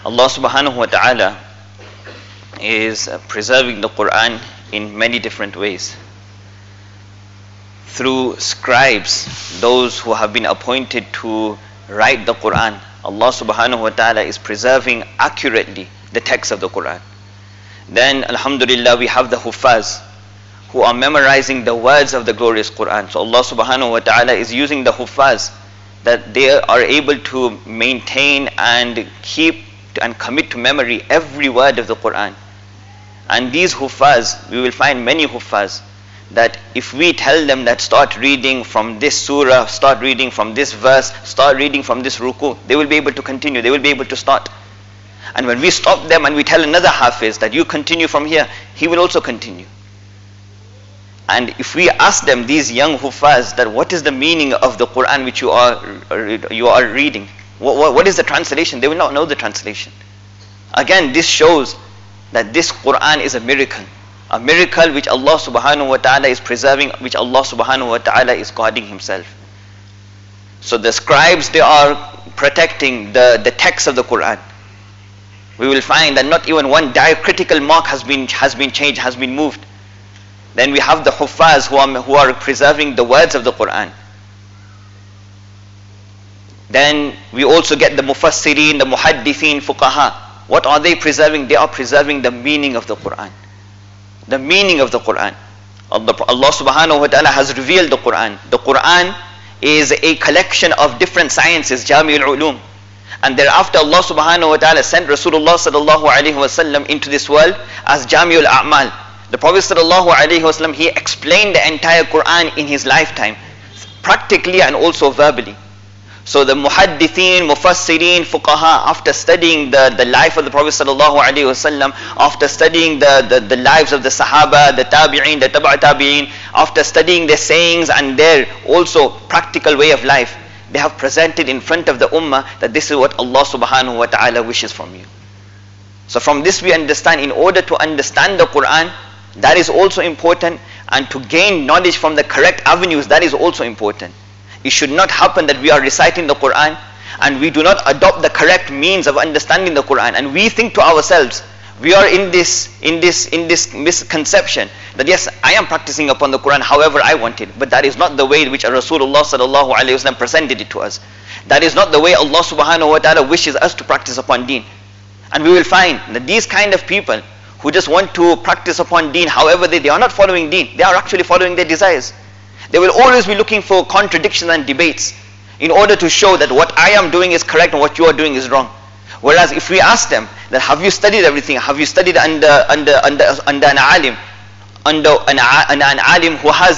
Allah subhanahu wa ta'ala is preserving the Quran in many different ways. Through scribes, those who have been appointed to write the Quran, Allah subhanahu wa ta'ala is preserving accurately the text of the Quran. Then alhamdulillah, we have the Huffaz who are memorizing the words of the glorious Quran. So Allah subhanahu wa ta'ala is using the Huffaz, that they are able to maintain and keep and commit to memory every word of the Quran. And these Huffaz, we will find many Huffaz, that if we tell them that start reading from this surah, start reading from this verse, start reading from this ruku, they will be able to continue, they will be able to start. And when we stop them and we tell another Hafiz that you continue from here, he will also continue. And if we ask them, these young Huffaz, that what is the meaning of the Quran which you are reading, what is the translation, they will not know the translation. Again, this shows that this Quran is a miracle which Allah subhanahu wa ta'ala is preserving, which Allah subhanahu wa ta'ala is guarding himself. So the scribes, they are protecting the text of the Quran. We will find that not even one diacritical mark has been changed, has been moved. Then we have the Huffaz who are preserving the words of the Quran. Then we also get the Mufassirin, the Muhaddithin, Fuqaha. What are they preserving? They are preserving the meaning of the Quran. The meaning of the Quran. Allah subhanahu wa ta'ala has revealed the Quran. The Quran is a collection of different sciences, Jami'ul Ulum. And thereafter Allah subhanahu wa ta'ala sent Rasulullah sallallahu alayhi wa sallam into this world as Jami'ul A'mal. The Prophet sallallahu alayhi wa sallam, he explained the entire Quran in his lifetime, practically and also verbally. So the Muhaddithin, Mufassirin, Fuqaha, after studying the life of the Prophet sallallahu alayhi wa sallam, after studying the lives of the Sahaba, the Tabi'in, the Tabi'at Tabi'in, after studying their sayings and their also practical way of life, they have presented in front of the Ummah that this is what Allah subhanahu wa ta'ala wishes from you. So from this we understand, in order to understand the Quran, that is also important, and to gain knowledge from the correct avenues, that is also important. It should not happen that we are reciting the Quran and we do not adopt the correct means of understanding the Quran, and we think to ourselves, we are in this misconception that yes, I am practicing upon the Quran however I want it, but that is not the way in which Rasulullah sallallahu alaihi wasallam presented it to us. That is not the way Allah subhanahu wa ta'ala wishes us to practice upon deen. And we will find that these kind of people who just want to practice upon deen however they are not following deen, they are actually following their desires. They will always be looking for contradictions and debates in order to show that what I am doing is correct and what you are doing is wrong. Whereas if we ask them that have you studied everything, have you studied under an alim, under an alim who has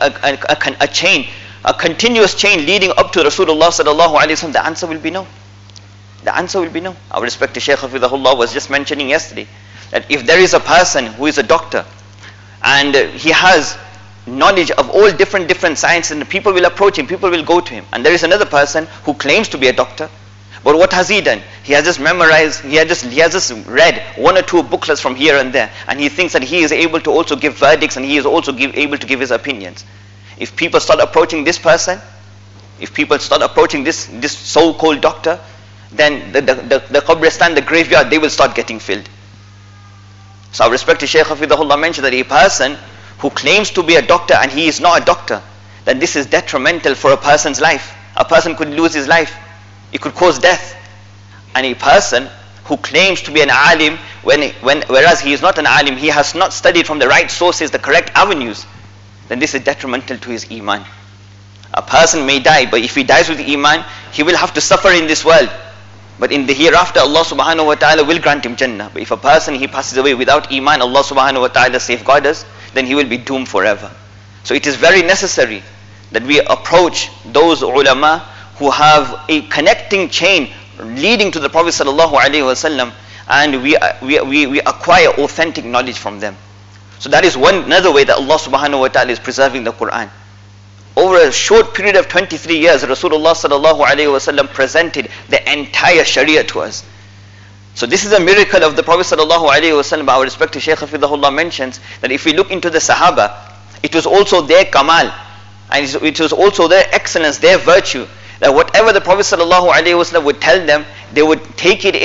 a chain, a continuous chain leading up to Rasulullah sallallahu alaihi wasallam, the answer will be no. The answer will be no. Our respected Shaykh Hafidhahullah was just mentioning yesterday that if there is a person who is a doctor and he has knowledge of all different sciences, and people will approach him, people will go to him, and there is another person who claims to be a doctor, but what has he done? He has just memorized, he has just read one or two booklets from here and there, and he thinks that he is able to also give verdicts, and he is also able to give his opinions. If people start approaching this person, if people start approaching this so-called doctor, then the Qabristan, the graveyard, they will start getting filled. So our respected Shaykh Hafidhahullah mentioned that a person who claims to be a doctor and he is not a doctor, then this is detrimental for a person's life. A person could lose his life. It could cause death. And a person who claims to be an alim, whereas he is not an alim, he has not studied from the right sources, the correct avenues, then this is detrimental to his iman. A person may die, but if he dies with iman, he will have to suffer in this world. But in the hereafter, Allah subhanahu wa ta'ala will grant him Jannah. But if a person, he passes away without iman, Allah subhanahu wa ta'ala safeguard us, then he will be doomed forever. So it is very necessary that we approach those ulama who have a connecting chain leading to the Prophet sallallahu alaihi wasallam, and we acquire authentic knowledge from them. So that is another way that Allah subhanahu wa ta'ala is preserving the Quran. Over a short period of 23 years, Rasulullah sallallahu alaihi wasallam presented the entire Sharia to us. So this is a miracle of the Prophet sallallahu alaihi wasallam. Our respected Shaykh Hafidhahullah mentions that if we look into the Sahaba, it was also their kamal, and it was also their excellence, their virtue, that whatever the Prophet sallallahu alaihi wasallam would tell them, they would take it in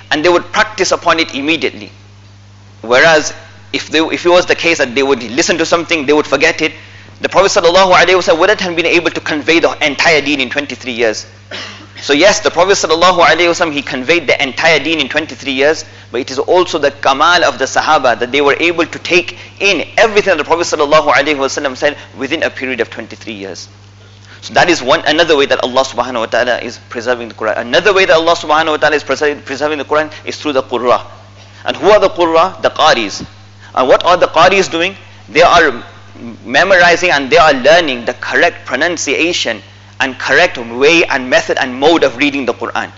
and they would practice upon it immediately. Whereas if it was the case that they would listen to something, they would forget it, the Prophet ﷺ wouldn't have been able to convey the entire deen in 23 years. So yes, the Prophet ﷺ, he conveyed the entire deen in 23 years, but it is also the kamal of the Sahaba that they were able to take in everything that the Prophet ﷺ said within a period of 23 years. So that is another way that Allah subhanahu wa ta'ala is preserving the Quran. Another way that Allah subhanahu wa ta'ala is preserving the Quran is through the Qurra. And who are the Qurra? The Qaris. And what are the Qaris doing? They are memorizing and they are learning the correct pronunciation and correct way and method and mode of reading the Quran.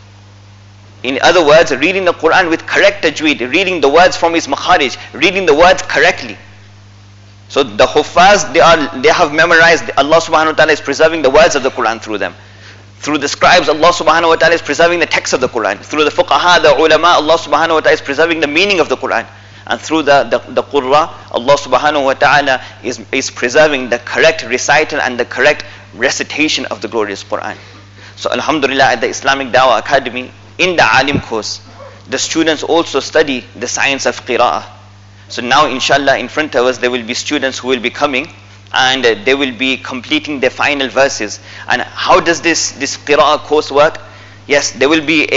In other words, reading the Quran with correct tajweed, reading the words from its makharij, reading the words correctly. So the Huffaz, they have memorized, Allah subhanahu wa ta'ala is preserving the words of the Quran through them. Through the scribes, Allah subhanahu wa ta'ala is preserving the text of the Quran. Through the fuqaha, the ulama, Allah subhanahu wa ta'ala is preserving the meaning of the Quran. And through the Qurra, Allah subhanahu wa ta'ala is preserving the correct recital and the correct recitation of the glorious Quran. So alhamdulillah, at the Islamic Dawah Academy, in the Alim course, the students also study the science of Qira'ah. So now inshallah, in front of us there will be students who will be coming and they will be completing their final verses. And how does this Qira'ah course work? Yes, there will be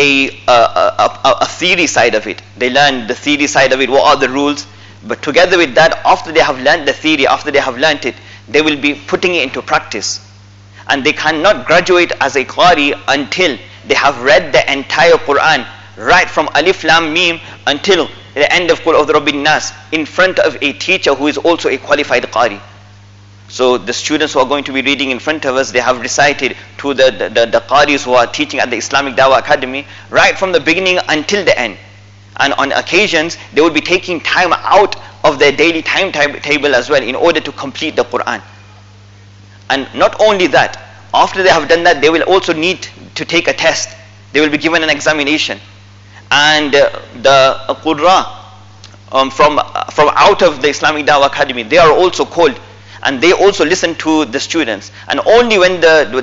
a theory side of it. They learn the theory side of it, what are the rules. But together with that, after they have learned the theory, after they have learnt it, they will be putting it into practice. And they cannot graduate as a Qari until they have read the entire Quran, right from Alif Lam Mim until the end of Qul A'udhu Birabbin Nas, in front of a teacher who is also a qualified Qari. So the students who are going to be reading in front of us, they have recited to the Qaris who are teaching at the Islamic Dawah Academy, right from the beginning until the end. And on occasions, they will be taking time out of their daily timetable as well in order to complete the Quran. And not only that, after they have done that, they will also need to take a test. They will be given an examination. And the Qurra from out of the Islamic Dawah Academy, they are also called, and they also listen to the students. And only when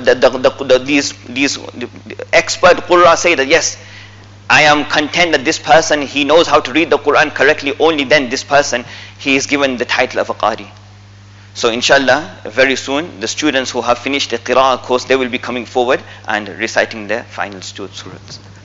these expert Qurra say that yes, I am content that this person, he knows how to read the Quran correctly, only then this person, he is given the title of a Qari. So inshallah, very soon, the students who have finished the Qira'ah course, they will be coming forward and reciting their final surahs.